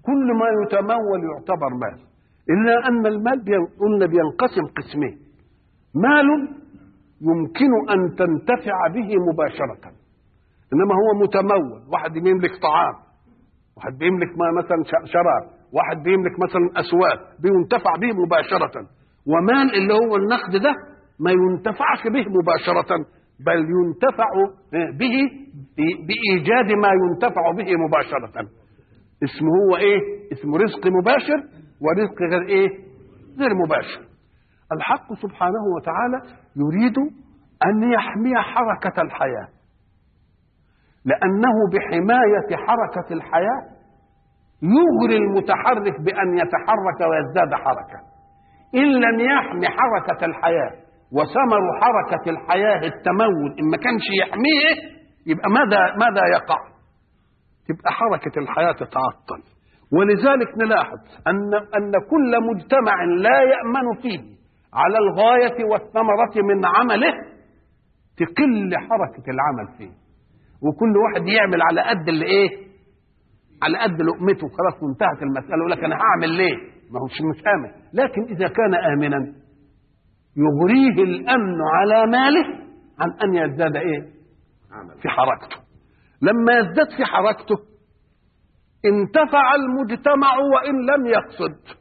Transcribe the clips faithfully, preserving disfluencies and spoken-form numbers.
كل ما يتمول يعتبر مال، إلا أن المال قلنا بينقسم قسمين: مال يمكن أن تنتفع به مباشرة، إنما هو متمول، واحد يملك طعام، واحد بيملك مثلا شراب، واحد بيملك مثلا أسواق بينتفع به مباشرة. ومال اللي هو النقد ده ما ينتفعش به مباشرة، بل ينتفع به بإيجاد ما ينتفع به مباشرة. اسمه هو إيه؟ اسمه رزق مباشر ورزق غير إيه؟ غير مباشر. الحق سبحانه وتعالى يريد أن يحمي حركة الحياة، لأنه بحماية حركة الحياة يغري المتحرك بأن يتحرك ويزداد حركة. إن لم يحمي حركة الحياة وثمر حركة الحياة التمول، إن ما كانش يحميه يبقى ماذا ماذا يقع؟ تبقى حركة الحياة تتعطل. ولذلك نلاحظ أن أن كل مجتمع لا يأمن فيه على الغاية والثمرة من عمله تقل حركة العمل فيه، وكل واحد يعمل على قد اللي ايه؟ على قد لقمته، خلاص وانتهت المسألة. يقول لك أنا هعمل ليه؟ ما هوش مش آمن. لكن إذا كان آمنا يغريه الأمن على ماله عن أن يزداد ايه؟ في حركته. لما يزداد في حركته انتفع المجتمع وإن لم يقصد.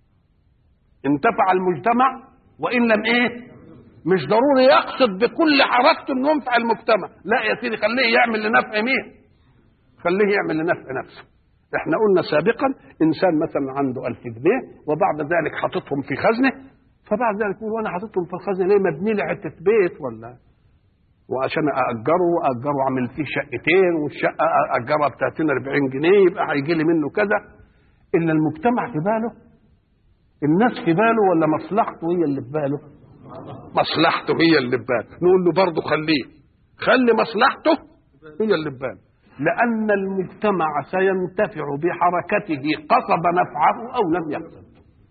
انتفع المجتمع وإن لم ايه؟ مش ضروري يقصد بكل حركته انه ينفع المجتمع، لا يا سيدي خليه يعمل لنفع مين؟ خليه يعمل لنفع نفسه. احنا قلنا سابقا انسان مثلا عنده ألف جنيه وبعد ذلك حاططهم في خزنه، فبعد ذلك يقول وانا حاططهم في الخزنه ليه؟ مبني لي حته بيت ولا وعشان اجره اجره اعمل فيه شقتين، والشقه اجرها ب ثلاثين أربعين جنيه يبقى هيجي لي منه كذا. ان المجتمع في باله، الناس في باله، ولا مصلحته هي اللي في باله؟ مصلحته هي اللي في باله. نقول له برضه خليه خلي مصلحته هي اللي في باله، لأن المجتمع سينتفع بحركته قصد نفعه أو لم يقصد.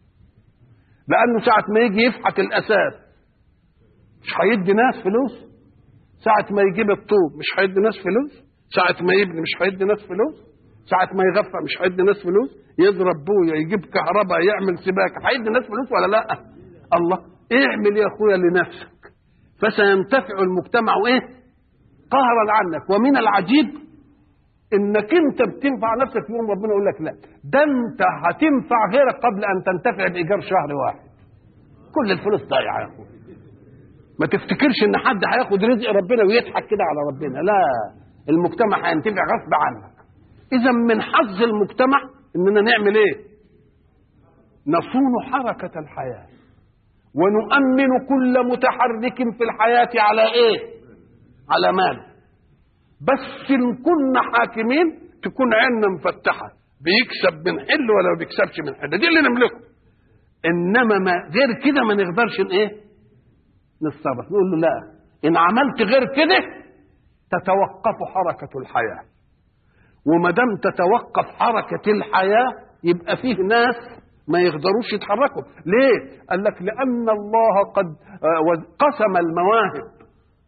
لأنه ساعة ما يجي يفحت الأساس مش هيدي ناس فلوس، ساعة ما يجيب الطوب مش هيدي ناس فلوس، ساعة ما يبني مش هيدي ناس فلوس، ساعة ما يغفى مش هيدي ناس فلوس، يضرب بويا يجيب كهرباء يعمل سباكة هيدي ناس فلوس ولا لا؟ الله اعمل يا اخويا لنفسك فسينتفع المجتمع ايه؟ قهرا عنك. ومن العجيب انك انت بتنفع نفسك في يوم ربنا يقول لك لا، ده انت هتنفع غيرك قبل ان تنتفع بايجار شهر واحد. كل الفلوس ضايعه يا اخويا. ما تفتكرش ان حد هياخد رزق ربنا ويضحك كده على ربنا، لا، المجتمع هينتفع غصب عنك. اذا من حظ المجتمع اننا نعمل ايه؟ نصون حركه الحياه ونؤمن كل متحرك في الحياه على ايه؟ على ماله. بس إن كنا حاكمين تكون عيننا مفتحة، بيكسب من حل ولا بيكسبش من حل، دي اللي نملكه. إنما ما غير كده ما نقدرش إيه؟ نتصرف. نقول له لا، إن عملت غير كده تتوقف حركة الحياة، وما دام تتوقف حركة الحياة يبقى فيه ناس ما يقدروش يتحركوا. ليه؟ قال لك لأن الله قد قسم المواهب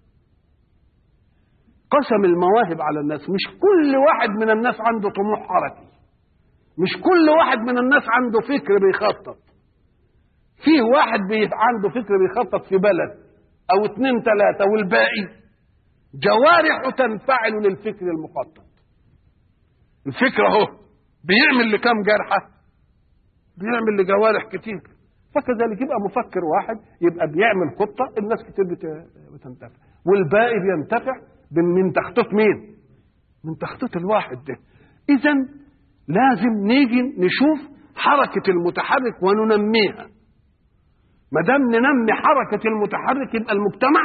قسم المواهب على الناس. مش كل واحد من الناس عنده طموح حركي، مش كل واحد من الناس عنده فكر بيخطط. فيه واحد عنده فكر بيخطط في بلد او اتنين تلاتة، والباقي جوارح تنفعل للفكر المخطط. الفكرة اهو بيعمل لكام جرحة؟ بيعمل لجوارح كتير. فكذلك يبقى مفكر واحد يبقى بيعمل خطة الناس كتير بتنتفع، والباقي بينتفع من تخطيط مين؟ من تخطيط الواحد ده. إذن لازم نيجي نشوف حركة المتحرك وننميها. ما دام ننمي حركة المتحرك يبقى المجتمع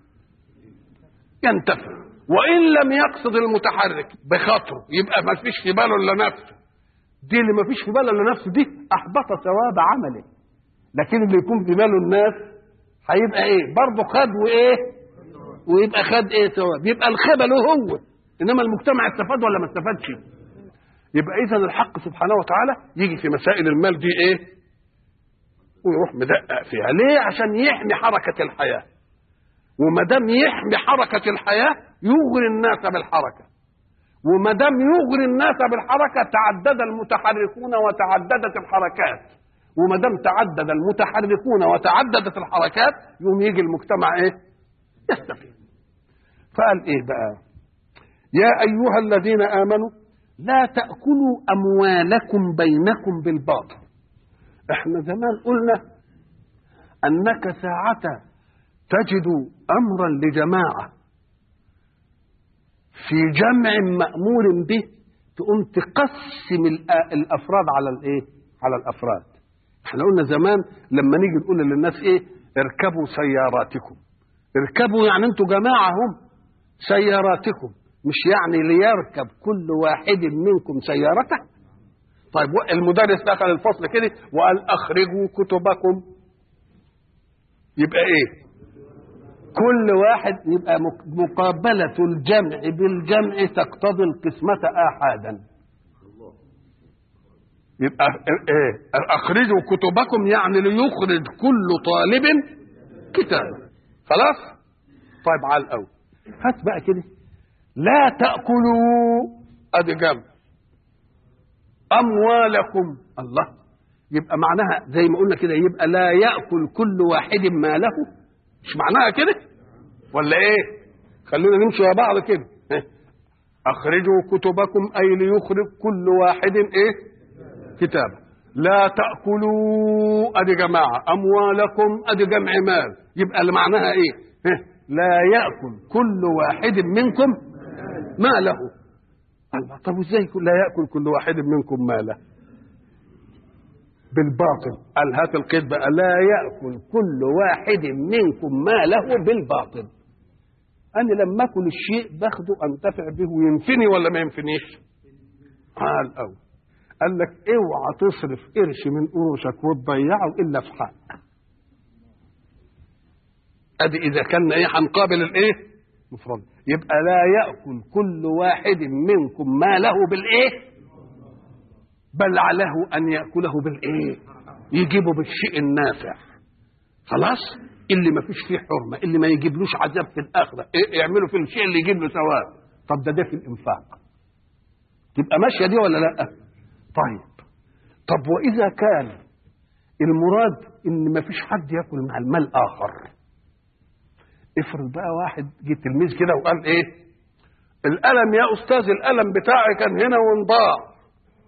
ينتفع. وإن لم يقصد المتحرك بخاطره يبقى ما فيش في باله إلا نفسه. دي اللي ما فيش في باله إلا نفسه دي أحبط ثواب عمله. لكن اللي يكون في باله الناس هيبقى إيه؟ برضه خد وإيه؟ ويبقى خد ايه ثواب، يبقى الخيبه له هو، انما المجتمع استفاد ولا ما استفادش. يبقى اذا الحق سبحانه وتعالى يجي في مسائل المال دي ايه؟ ويروح مدقق فيها. ليه؟ عشان يحمي حركه الحياه. وما دام يحمي حركه الحياه يغري الناس بالحركه، وما دام يغري الناس بالحركه تعدد المتحركون وتعددت الحركات، وما دام تعدد المتحركون وتعددت الحركات يوم يجي المجتمع ايه؟ يستفيد. فقال ايه بقى؟ يا ايها الذين امنوا لا تاكلوا اموالكم بينكم بالباطل. احنا زمان قلنا انك ساعة تجد امرا لجماعة في جمع مأمور به تقوم تقسم الافراد على الايه؟ على الافراد. احنا قلنا زمان لما نيجي نقول للناس ايه؟ اركبوا سياراتكم. اركبوا يعني انتوا جماعة هم سياراتكم، مش يعني ليركب كل واحد منكم سيارته. طيب المدرس دخل الفصل كده وقال اخرجوا كتبكم، يبقى ايه؟ كل واحد، يبقى مقابلة الجمع بالجمع تقتضي القسمة آحادا. يبقى ايه؟ اخرجوا كتبكم يعني ليخرج كل طالب كتابه. خلاص؟ طيب على الاول هات بقى كده لا تأكلوا، ادي جمع، اموالكم. الله، يبقى معناها زي ما قلنا كده، يبقى لا يأكل كل واحد ماله، مش معناها كده ولا ايه؟ خلينا نمشي مع بعض كده. اخرجوا كتبكم اي ليخرج كل واحد ايه؟ كتابه. لا تأكلوا ادي جماعة، اموالكم ادي جمع مال، يبقى اللي معناها ايه؟ لا يأكل كل واحد منكم ماله. الله، طب ازاي لا يأكل كل واحد منكم ماله؟ بالباطل. قال هات القيد بقى، لا يأكل كل واحد منكم ماله بالباطل. انا لما اكل الشيء باخده انتفع به وينفني ولا ما ينفنيش؟ قال الاول قال لك اوعى تصرف قرش من قروشك وتضيعه الا في حق. ادي اذا كان ايه هنقابل الايه؟ مفرد. يبقى لا يأكل كل واحد منكم ماله بالايه؟ بل عليه ان يأكله بالايه؟ يجيبه بالشيء النافع. خلاص؟ اللي ما فيش فيه حرمه، اللي ما يجيبلوش عذاب في الاخره، إيه يعملوا في الشيء اللي يجيب له ثواب. طب ده ده في الانفاق. تبقى ماشيه دي ولا لا؟ طيب، طب واذا كان المراد ان ما فيش حد ياكل مع المال اخر، افرض بقى واحد جه تلميذ كده وقال ايه؟ القلم يا استاذ، القلم بتاعي كان هنا وانضاع.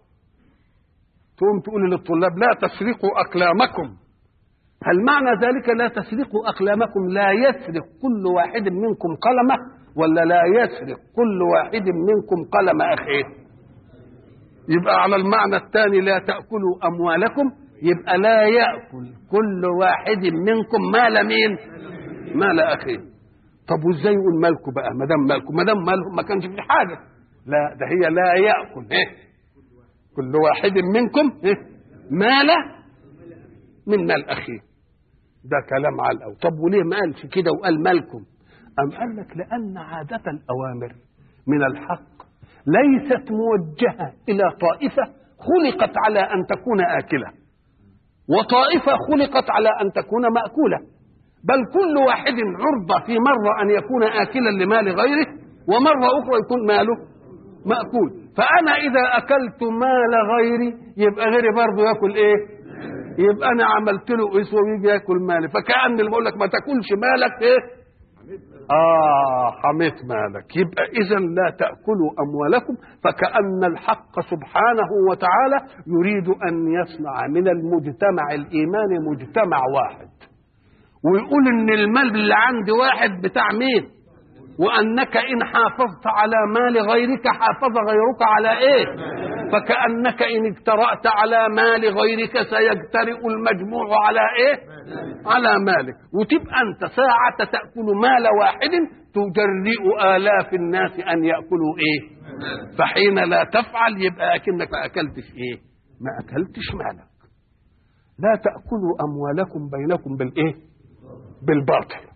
تقوم تقول للطلاب لا تسرقوا اقلامكم. هل معنى ذلك لا تسرقوا اقلامكم لا يسرق كل واحد منكم قلمه، ولا لا يسرق كل واحد منكم قلم اخيه؟ يبقى على المعنى الثاني لا تأكلوا اموالكم، يبقى لا يأكل كل واحد منكم مال مين؟ مال اخيه. طب وازاي يقول مالكم بقى؟ ما دام مالكم، ما دام مالهم ما كانش في حاجه. لا، ده هي لا يأكل إيه؟ كل واحد منكم إيه؟ مال من مال اخيه. ده كلام على الأول. طب وليه ما قالش كده وقال مالكم؟ أم قال لك لأن عادة الأوامر من الحق ليست موجهة إلى طائفة خلقت على أن تكون آكلة، وطائفة خلقت على أن تكون مأكولة، بل كل واحد عرضة في مرة أن يكون آكلا لمال غيره، ومرة أخرى يكون ماله مأكول. فأنا إذا أكلت مال غيري يبقى غيري برضه يأكل إيه؟ يبقى أنا عملت له إسوة ويجي يأكل مالي. فكأن اللي بقول لك ما تأكلش مالك إيه؟ آه حميت مالك. يبقى إذا لا تأكلوا أموالكم، فكأن الحق سبحانه وتعالى يريد أن يصنع من المجتمع الإيماني مجتمع واحد، ويقول إن المال اللي عند واحد بتاع مين؟ وأنك إن حافظت على مال غيرك حافظ غيرك على إيه؟ فكأنك إن اجترأت على مال غيرك سيجترئ المجموع على إيه؟ على مالك. وتبقى أنت ساعة تأكل مال واحد تجرئ آلاف الناس أن يأكلوا إيه؟ فحين لا تفعل يبقى أكنك ما أكلتش إيه؟ ما أكلتش مالك. لا تأكلوا أموالكم بينكم بالإيه؟ بالباطل،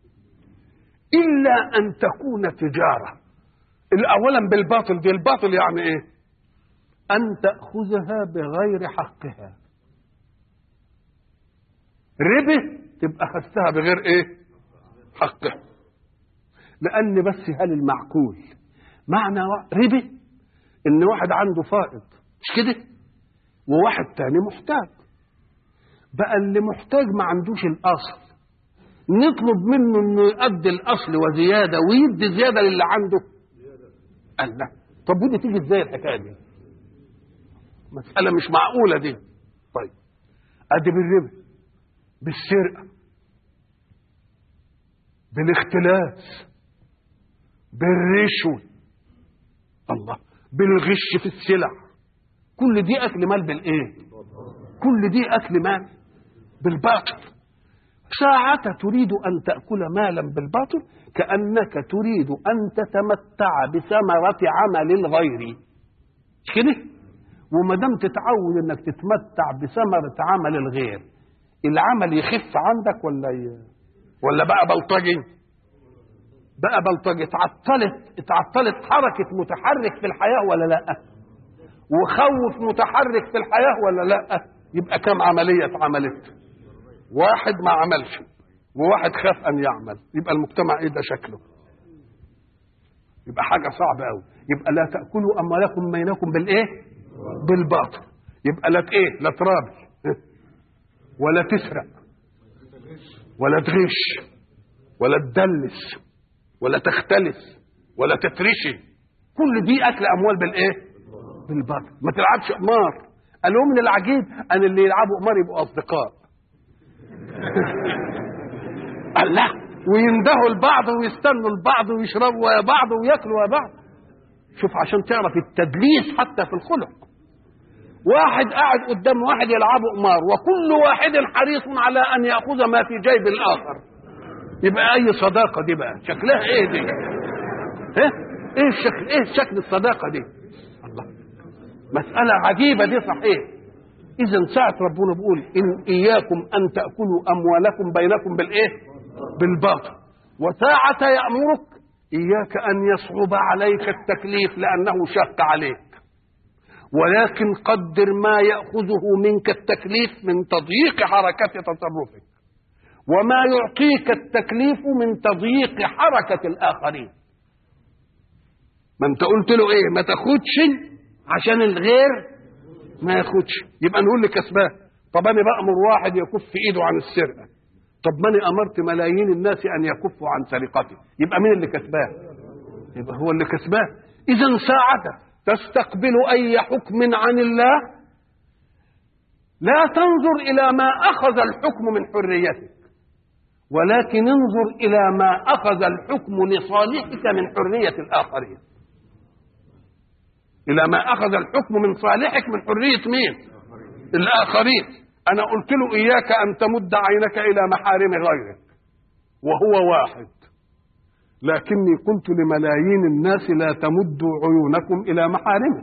إلا أن تكون تجارة. أولا بالباطل دي، الباطل يعني إيه؟ أن تأخذها بغير حقها. ربه تبقى خدتها بغير إيه؟ حقها. لأن بس هل المعقول معنى ربا ان واحد عنده فائض مش كده وواحد تاني محتاج. بقى اللي محتاج ما عندوش الاصل، نطلب منه انه يؤدي الاصل وزياده ويدي زياده للي عنده. قال لا. طب ودي تيجي ازاي الحكايه دي؟ مساله مش معقوله دي. طيب ادي بالربا، بالسرقه، بالاختلاس، بالرشوه، الله، بالغش في السلع، كل دي اكل مال بالايه؟ كل دي اكل مال بالباطل. ساعة تريد ان تاكل مالا بالباطل كانك تريد ان تتمتع بثمرة عمل الغير، مش كده؟ وما دام تتعود انك تتمتع بثمرة عمل الغير، العمل يخف عندك ولا ي... ولا بقى بلطجي؟ بقى بلطجي. اتعطلت اتعطلت حركة متحرك في الحياة ولا لا؟ وخوف متحرك في الحياة ولا لا؟ يبقى كم عملية اتعملت؟ واحد ما عملش وواحد خاف ان يعمل، يبقى المجتمع ايه ده شكله؟ يبقى حاجة صعبة قوي. يبقى لا تأكلوا اموالكم بينكم بالايه؟ بالباطل. يبقى لا ايه؟ لا ترابي ولا تسرق ولا تغش ولا تدلس ولا تختلس ولا تترشي، كل دي اكل اموال بالايه؟ بالباطل. ما تلعبش قمار. قالوا من العجيب ان اللي يلعبوا قمار يبقوا اصدقاء. قال لا، ويندهوا لبعض ويستنوا لبعض ويشربوا ويا بعض وياكلوا ويا بعض. شوف عشان تعرف التدليس حتى في الخلق. واحد قاعد قدام واحد يلعبوا قمار وكل واحد حريص على ان ياخذ ما في جيب الاخر. يبقى اي صداقه دي بقى؟ شكلها ايه دي؟ ايه ايه الشكل؟ ايه شكل الصداقه دي؟ الله، مساله عجيبه دي صحيح. اذا ساعه ربنا بيقول ان اياكم ان تاكلوا اموالكم بينكم بالايه؟ بالباطل. وساعه يامرك اياك ان يصعب عليك التكليف لانه شق عليك، ولكن قدر ما ياخذه منك التكليف من تضييق حركه تصرفك، وما يعطيك التكليف من تضييق حركه الاخرين. ما انت قلت له ايه؟ ما تاخدش عشان الغير ما ياخدش. يبقى نقول لكسبان. طب انا بامر واحد يكف ايده عن السرقه، طب ما انا امرت ملايين الناس ان يكفوا عن سرقته، يبقى مين اللي كسبان؟ يبقى هو اللي كسبان. اذا ساعة تستقبل اي حكم عن الله لا تنظر الى ما اخذ الحكم من حريتك، ولكن انظر الى ما اخذ الحكم لصالحك من حرية الاخرين. الى ما اخذ الحكم من صالحك من حرية مين؟ الاخرين. انا قلت له اياك ان تمد عينك الى محارم غيرك وهو واحد، لكني قلت لملايين الناس لا تمدوا عيونكم الى محارمه.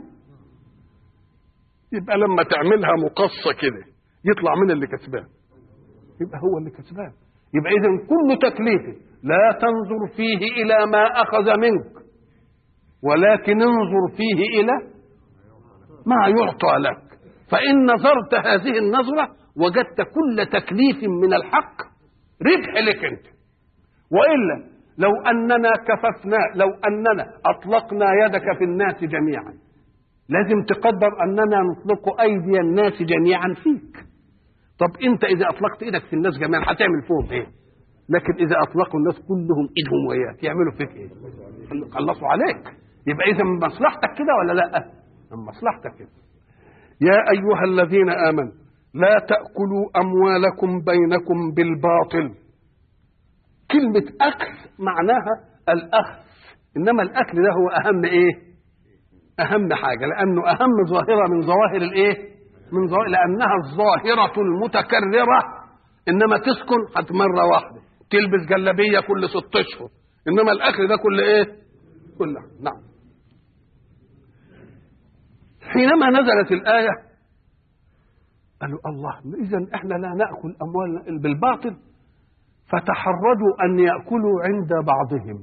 يبقى لما تعملها مقصه كده يطلع من اللي كسبان، يبقى هو اللي كسبان. يبقى اذا كل تكليف لا تنظر فيه الى ما اخذ منك، ولكن انظر فيه الى ما يعطى لك. فان نظرت هذه النظره وجدت كل تكليف من الحق ربح لك انت. والا لو اننا كففنا، لو اننا اطلقنا يدك في الناس جميعا، لازم تقدر اننا نطلق ايدي الناس جميعا فيك. طب انت اذا اطلقت ايدك في الناس جميعا هتعمل فيهم ايه؟ لكن اذا اطلقوا الناس كلهم ايدهم وياك يعملوا فيك ايه؟ خلصوا عليك. يبقى اذا من مصلحتك كده ولا لا؟ من مصلحتك كده. يا ايها الذين امنوا لا تاكلوا اموالكم بينكم بالباطل. كلمة أكل معناها الأخذ، إنما الأكل ده هو أهم إيه؟ أهم حاجة، لأنه أهم ظاهرة من ظواهر الإيه؟ من ظواهر، لأنها الظاهرة المتكررة. إنما تسكن حتى مرة واحدة، تلبس جلابية كل ست أشهر، إنما الأكل ده كل إيه؟ كل. نعم. حينما نزلت الآية قالوا الله، إذن إحنا لا نأكل أموالنا بالباطل، فتحرجوا أن يأكلوا عند بعضهم.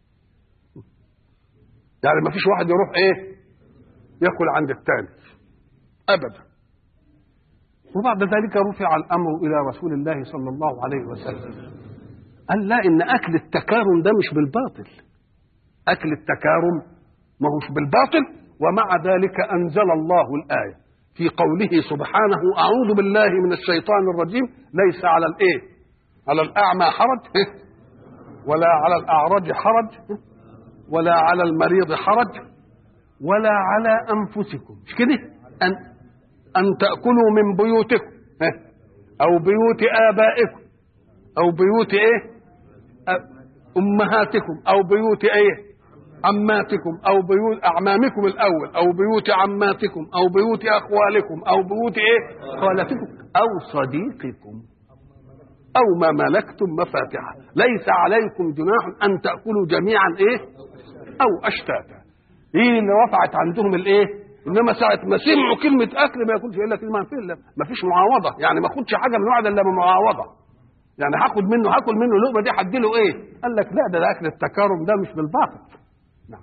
يعني ما فيش واحد يروح إيه يأكل عند الثاني أبدا. وبعد ذلك رفع الأمر إلى رسول الله صلى الله عليه وسلم، قال لا، إن أكل التكارم ده مش بالباطل. أكل التكارم ما هوش بالباطل. ومع ذلك أنزل الله الآية في قوله سبحانه أعوذ بالله من الشيطان الرجيم ليس على الإيه على الأعمى حرج ولا على الأعرج حرج ولا على المريض حرج ولا على أنفسكم مش كده أن, أن تأكلوا من بيوتكم أو بيوت آبائكم أو بيوت إيه أمهاتكم أو بيوت إيه عماتكم أو بيوت أعمامكم الأول أو بيوت عماتكم أو بيوت أخوالكم أو بيوت إيه خالتكم أو صديقكم أو ما ملكتم مفاتحه ليس عليكم جناح أن تأكلوا جميعا إيه أو أشتاتا. إيه اللي رفعت عندهم الإيه؟ إنما ساعة ما سمعوا كلمة أكل ما ياكلش إلا كلمة فيه ما فيش معاوضة يعني ما أخدش حاجة من واحد إلا بمعاوضة يعني هاخد منه هاكل منه لقمة دي هديله إيه؟ قال لك لا ده, ده أكل التكرم ده مش بالباطل. نعم.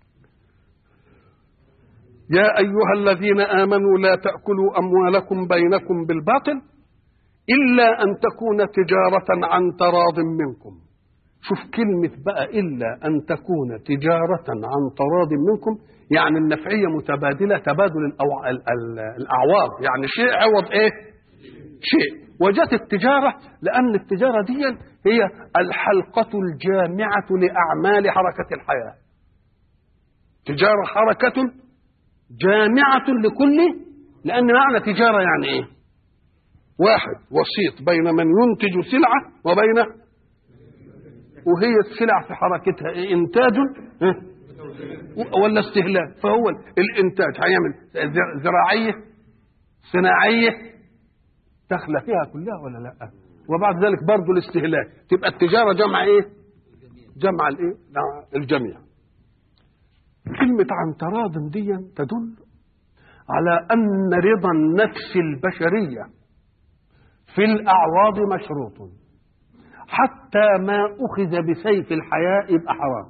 يا أيها الذين آمنوا لا تأكلوا أموالكم بينكم بالباطل إلا أن تكون تجارة عن تراض منكم. شوف كلمة بقى إلا أن تكون تجارة عن تراض منكم يعني النفعية متبادلة تبادل الأو... ال... ال... الأعواض يعني شيء عوض إيه شيء. وجدت التجارة لأن التجارة دي هي الحلقة الجامعة لأعمال حركة الحياة. تجارة حركة جامعة لكل لأن معنى تجارة يعني إيه واحد وسيط بين من ينتج سلعة وبين وهي السلع في حركتها إيه؟ إنتاج ولا استهلاك. فهو الإنتاج هيعمل زراعية صناعية دخل فيها كلها ولا لا. وبعد ذلك برضو الاستهلاك تبقى التجارة جمع إيه جمع الإيه الجميع. كلمة عن تراض دي تدل على أن رضا النفس البشرية في الأعراض مشروط حتى ما أخذ بسيف الحياة يبقى حرام.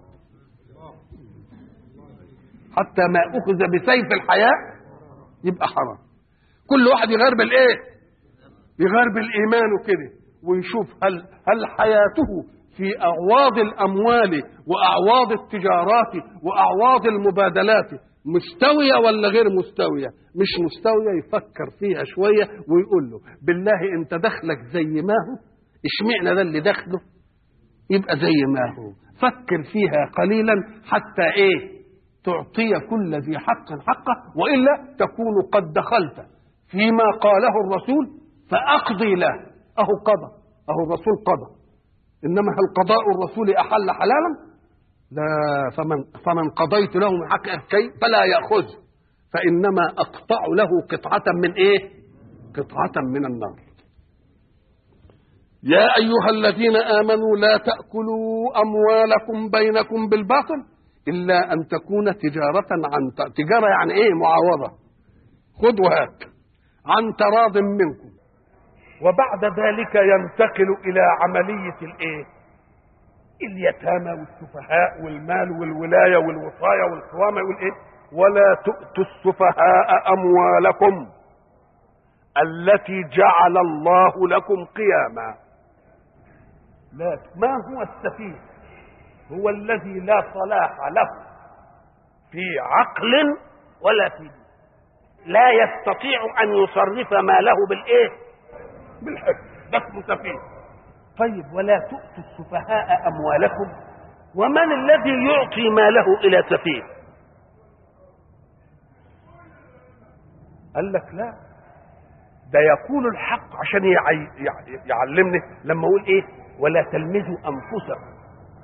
حتى ما أخذ بسيف الحياة يبقى حرام. كل واحد يغير بالإيه يغير بالإيمان وكده ويشوف هل هل حياته في أعواض الأموال وأعواض التجارات وأعواض المبادلات مستوية ولا غير مستوية. مش مستوية يفكر فيها شوية ويقول له بالله انت دخلك زي ما هو اشمعنا ده اللي دخله يبقى زي ما هو. فكر فيها قليلا حتى ايه تعطي كل ذي حق حقه وإلا تكون قد دخلت فيما قاله الرسول فأقضي له. أهو قضى أهو الرسول قضى. إنما هل قضاء الرسول أحل حلالا؟ لا. فمن, فمن قضيت له من حق الكي فلا يأخذ فإنما أقطع له قطعة من إيه قطعة من النار. يا أيها الذين آمنوا لا تأكلوا أموالكم بينكم بالباطل إلا أن تكون تجارة عن تجارة يعني إيه معاوضة خذ وهات عن تراض منكم. وبعد ذلك ينتقل إلى عملية الإيه اليتامى والسفهاء والمال والولاية والوصاية والقوامة والإيه ولا تؤتوا السفهاء أموالكم التي جعل الله لكم قياما. لا ما هو السفيه هو الذي لا صلاح له في عقل ولا في دين لا يستطيع أن يصرف ماله بالإيه بالحكم ده اسمه سفيه. طيب ولا تؤتوا السفهاء أموالكم ومن الذي يعطي ماله إلى سفيه؟ قال لك لا ده يقول الحق عشان يعلمني لما اقول ايه ولا تلمزوا انفسكم.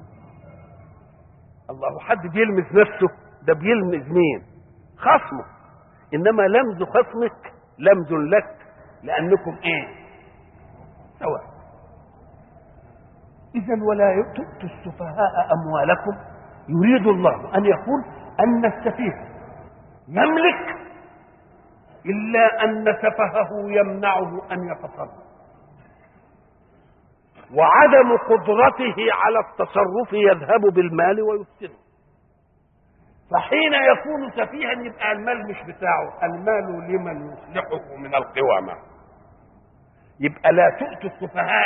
الله حد بيلمز نفسه ده بيلمز مين خصمه. انما لمز خصمك لمز لك لانكم ايه سواء. اذا ولا تؤتوا السفهاء اموالكم يريد الله ان يقول ان السفيه يملك إلا أن سفهه يمنعه أن يتصرف وعدم قدرته على التصرف يذهب بالمال ويفسده. فحين يكون سفيها يبقى المال مش بتاعه المال لمن يصلحه من القوامة. يبقى لا تؤتوا السفهاء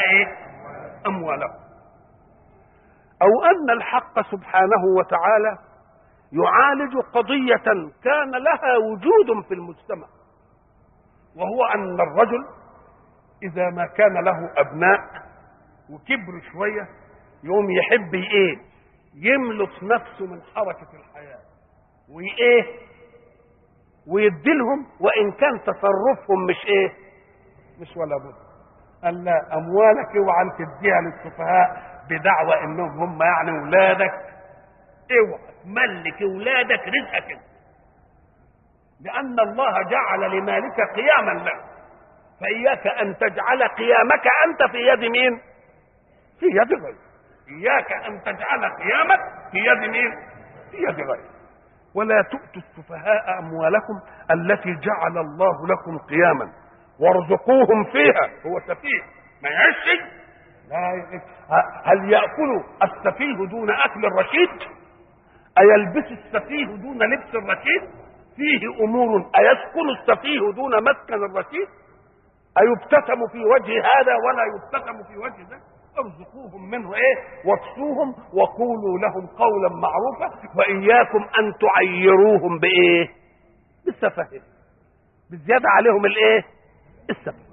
أموالهم. أو أن الحق سبحانه وتعالى يعالج قضية كان لها وجود في المجتمع، وهو أن الرجل إذا ما كان له أبناء وكبروا شوية يوم يحب إيه يملص نفسه من حركة الحياة وإيه ويديلهم، وإن كان تصرفهم مش إيه مش ولا بد. قال لا، أموالك اوعى تديها للسفهاء بدعوى إنهم هم يعني ولادك، اوعى تملك ولادك رزقك، لأن الله جعل لمالك قياما له، فإياك أن تجعل قيامك أنت في يد مين؟ في يد غير. إياك أن تجعل قيامك في يد مين؟ في يد غير. ولا تؤتوا السفهاء أموالكم التي جعل الله لكم قياما وارزقوهم فيها. هو سفيه ما يعيش؟ لا. هل يأكل السفيه دون أكل الرشيد؟ أيلبس السفيه دون لبس الرشيد؟ فيه أمور أيسكن السفيه دون مسكن الرشيد؟ أيبتسم في وجه هذا ولا يبتسم في وجه ذا؟ ارزقوهم منه ايه واكسوهم وقولوا لهم قولا معروفا، واياكم ان تعيروهم بايه؟ بالسفه، بالزياده عليهم الايه؟ السفه.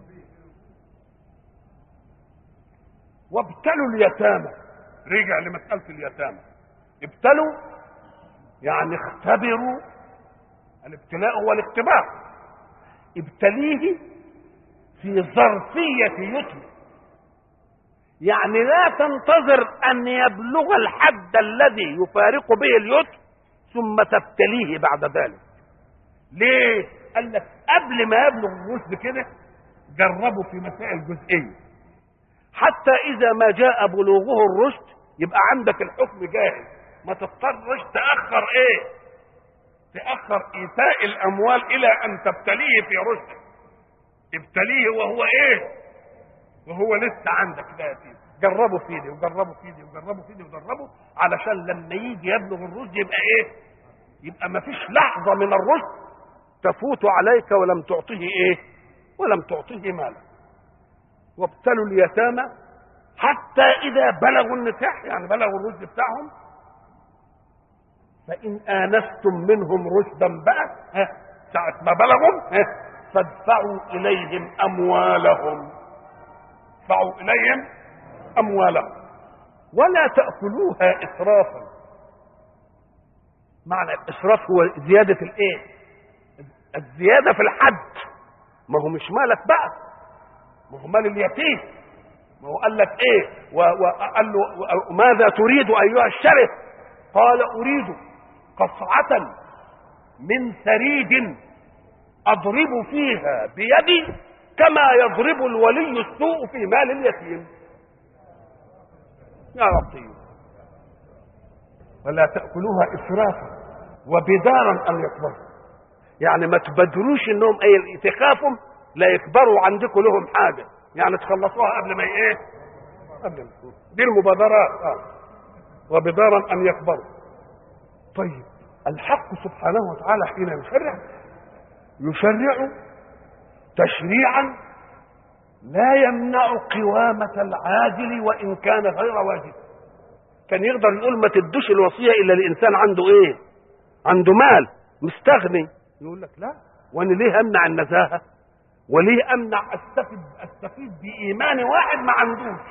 وابتلوا اليتامى، رجع لمساله اليتامى. ابتلوا يعني اختبروا، الابتلاء هو الاختبار. ابتليه في ظرفيه يتم، يعني لا تنتظر أن يبلغ الحد الذي يفارق به اليتم ثم تبتليه بعد ذلك. ليه؟ قال لك قبل ما يبلغ الرشد كده جربوا في مسائل جزئية، حتى إذا ما جاء بلوغه الرشد يبقى عندك الحكم جاهز، ما تضطرش تأخر إيه؟ تأخر إيتاء الأموال إلى أن تبتليه في رشد. ابتليه وهو إيه؟ وهو لسه عندك ده يتيم. جربوا في دي وجربوا في دي وجربوا في دي وجربوا علشان لما يجي يبلغ الرشد يبقى ايه؟ يبقى ما فيش لحظه من الرشد تفوت عليك ولم تعطيه ايه؟ ولم تعطيه مالا. وابتلوا اليتامى حتى اذا بلغوا النكاح، يعني بلغوا الرشد بتاعهم، فان انستم منهم رشدا بقى ها ساعه ما بلغوا ها فادفعوا اليهم اموالهم، ادفعوا اليهم اموالهم ولا تاكلوها اسرافا. معنى الاسراف هو زياده الايه؟ الزياده في الحد. ما هو مش مالك بقى، ما هو مال اليتيم. ما هو قال لك ايه؟ وقال له ماذا تريد ايها الشرف؟ قال اريد قصعه من ثريد اضرب فيها بيدي كما يضرب الولي السوء في مال اليتيم. يا لطيف. ولا تأكلوها إسرافا وبدارا أن يكبروا، يعني ما تبدروش انهم اي تخافوا لا يكبروا عندكم لهم حاجة، يعني تخلصوها قبل ما ايه؟ قبل ما دي المبادرات. اه وبدارا أن يكبروا. طيب الحق سبحانه وتعالى حين يشرع يشرع تشريعا لا يمنع قوامة العاجل وإن كان غير واجب. كان يقدر يقول ما تدوش الوصية إلا لإنسان عنده إيه؟ عنده مال مستغني. يقول لك لا، وأنا ليه أمنع النزاهة؟ وليه أمنع أستفيد أستفيد بإيمان واحد ما عندوش؟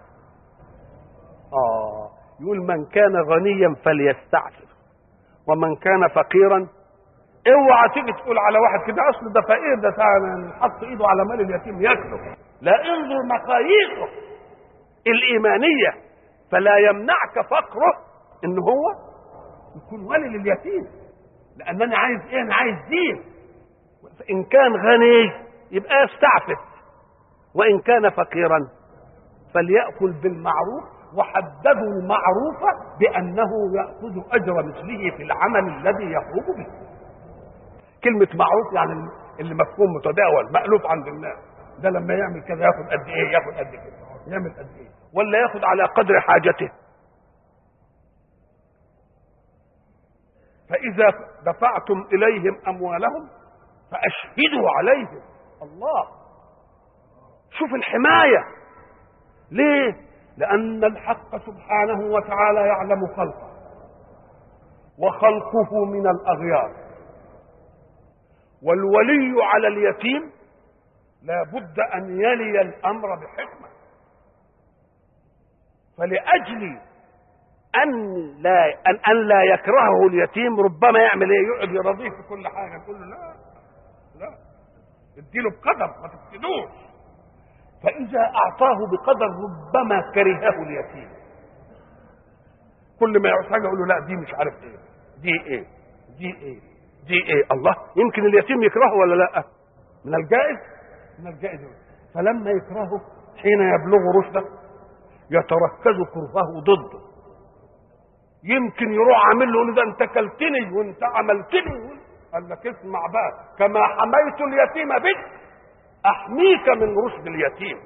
آه يقول من كان غنيا فليستعفف ومن كان فقيرا. اوعى تيجي تقول على واحد كده اصل ده فقير، ده حط ايده على مال اليتيم ياكله. لا، انظر مقاييسه الايمانيه، فلا يمنعك فقره ان هو يكون ولي لليتيم، لان انا عايز ايه؟ انا عايز دين. فان كان غني يبقى يستعفف، وان كان فقيرا فليأكل بالمعروف، وحددوا المعروف بانه يأخذ اجر مثله في العمل الذي يقوم به. كلمة معروف يعني اللي مفهوم متداول مألوف عند الناس. ده لما يعمل كذا ياخد قد ايه؟ ياخد قد كده. يعمل قد ايه؟ ولا ياخد على قدر حاجته. فإذا دفعتم إليهم أموالهم فأشهدوا عليهم. الله، شوف الحماية. ليه؟ لأن الحق سبحانه وتعالى يعلم خلقه، وخلقه من الأغيار. والولي على اليتيم لا بد أن يلي الأمر بحكمة، فلأجل أن لا أن, أن لا يكرهه اليتيم ربما يعمل إيه؟ يقعد يرضيه في كل حاجة، يقول له لا لا اديله بقدر ما تفسدوش. فإذا أعطاه بقدر ربما كرهه اليتيم، كل ما يعوز حاجة يقول له لا دي مش عارف إيه، دي إيه دي إيه دي إيه. الله، يمكن اليتيم يكرهه ولا لا؟ من الجائز من الجائز. فلما يكرهه حين يبلغ رشده يتركز كرهه ضده، يمكن يروح عامل له ده انت كلتني وانت عملتني، قال لك اسمع بقى، كما حميت اليتيم بك احميك من رشد اليتيم،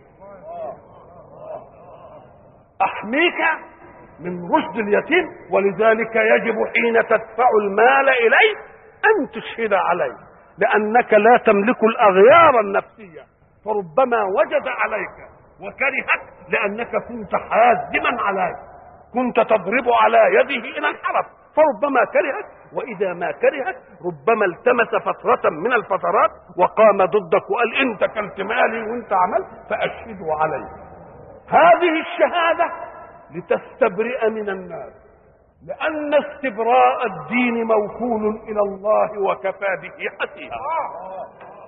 احميك من رشد اليتيم. ولذلك يجب حين تدفع المال اليه ان تشهد عليه، لانك لا تملك الاغيار النفسيه، فربما وجد عليك وكرهك لانك كنت حازما عليه، كنت تضرب على يده إلى انحرف، فربما كرهك. وإذا ما كرهك ربما التمس فترة من الفترات وقام ضدك وقال أنت كلت مالي وأنت عملت فأشهدوا علي. هذه الشهادة لتستبرئ من الناس، لأن استبراء الدين موكول إلى الله وكفى به حسيبا.